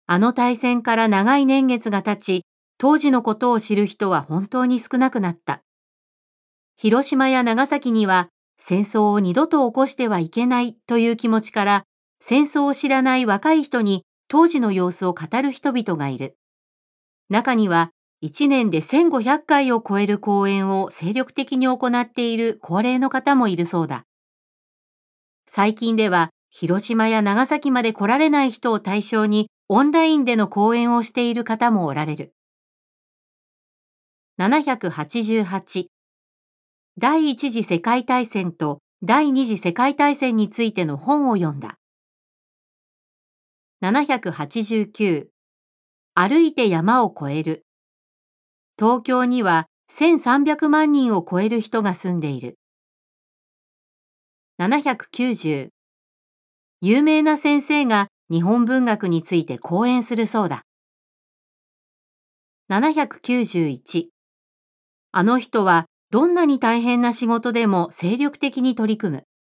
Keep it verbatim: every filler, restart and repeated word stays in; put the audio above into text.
あの大戦から長い年月が経ち、当時のことを知る人は本当に少なくなった。広島や長崎には戦争を二度と起こしてはいけないという気持ちから、戦争を知らない若い人に当時の様子を語る人々がいる。中にはいちねんでせんごひゃっかいを超える講演を精力的に行っている高齢の方もいるそうだ。最近では広島や長崎まで来られない人を対象にオンラインでの講演をしている方もおられる。ななひゃくはちじゅうはち、第一次世界大戦と第二次世界大戦についての本を読んだ。ななひゃくはちじゅうきゅう、歩いて山を越える。東京にはせんさんびゃくまんにんを超える人が住んでいる。ななひゃくきゅうじゅう、有名な先生が日本文学について講演するそうだ。ななひゃくきゅうじゅういち、あの人はどんなに大変な仕事でも精力的に取り組む。